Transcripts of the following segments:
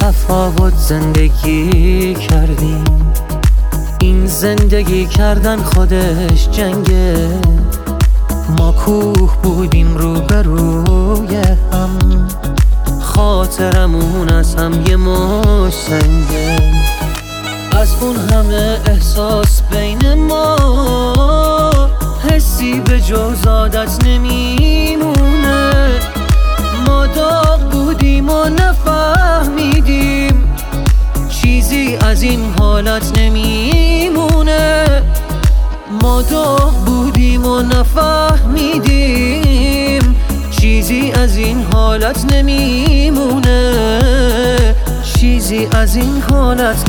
تفاوت زندگی کردیم. این زندگی کردن خودش جنگه. ما کوه بودیم روبروی هم، خاطرمون از هم یه مش سنگه. از اون همه احساس بین ما حسی به جز عادت نمیمونه. ما داغ بودیم و نفهمیدیم چیزی از این حالت نمیمونه. ما داغ بودیم و نفهمیدیم چیزی از این حالت نمیمونه. چیزی از این حالت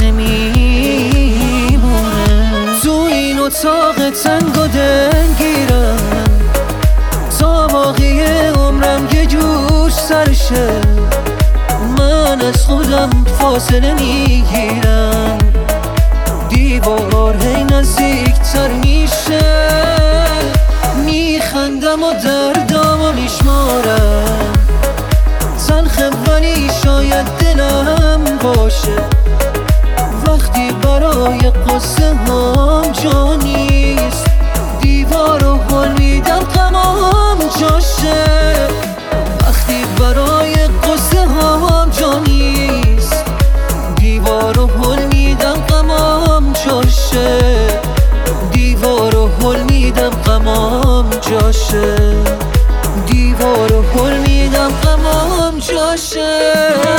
نمیمونه. تو این اتاق تنگ و دلگیرم تا باقی عمرم یه جور سرشه. من از خودم فاصله میگیرم، دیوار هی نزدیکتر میشه. میخندم و دردامو میشمارم، تلخه ولی شاید دلم باشه. وقتی برای قصه هم جا نیست، دیوار رو حل میدم غمام جاشه. وقتی برای قصه هم جا نیست، دیوار رو حل میدم غمام جاشه. دیوار رو حل میدم غمام جاشه. دیوار رو حل میدم غمام جاشه.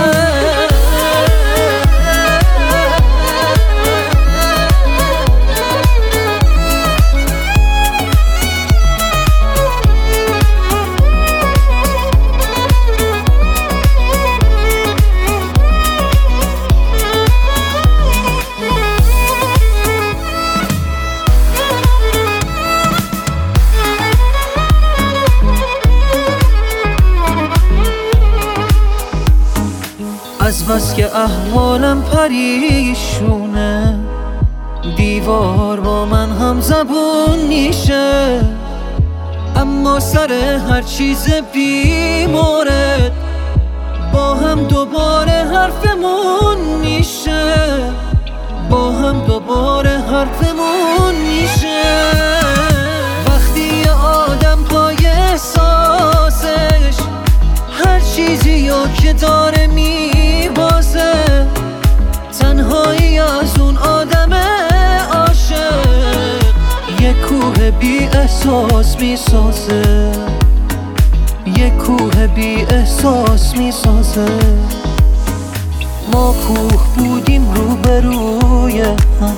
از بس که احوالم پریشونه، دیوار با من هم زبون میشه. اما سر هر چیز بی مورد با هم دوباره حرفمون میشه. با هم دوباره حرفمون میشه. وقتی یه آدم پای احساسش هر چیزی رو که داره میبازه، تنهایی از اون آدم عاشق یه کوه بی احساس میسازه. یه کوه بی احساس میسازه. ما کوه بودیم روبروی هم،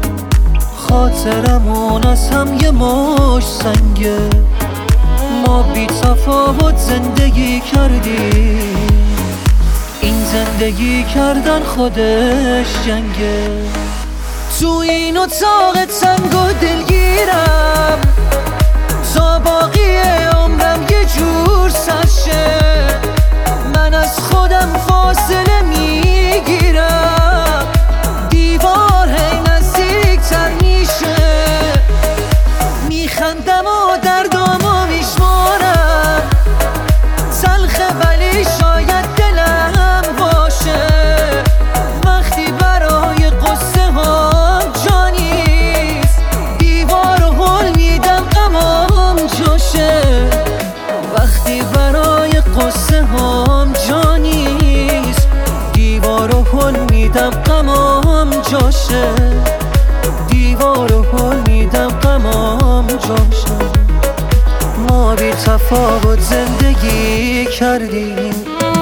خاطرمون از هم یه مش سنگه. ما بی تفاوت زندگی کردیم. این زندگی کردن خودش جنگه. تو این اتاق تنگ و دلگیرم تا باقی عمرم یه جور سرشه. من از خودم فاصله میگیرم، دیوار هی نزدیکتر میشه. میخندم و دردامو میشمارم، تلخه ولی شاید دلم باشه. وقتی برای قصه هم جا نیست، دیوار رو حل میدم غمام جاشه. وقتی برای قصه هم جا نیست، دیوار رو حل میدم غمام جاشه. دیوار رو حل میدم غمام جاشه. ما بی تفاوت زندگی کردیم.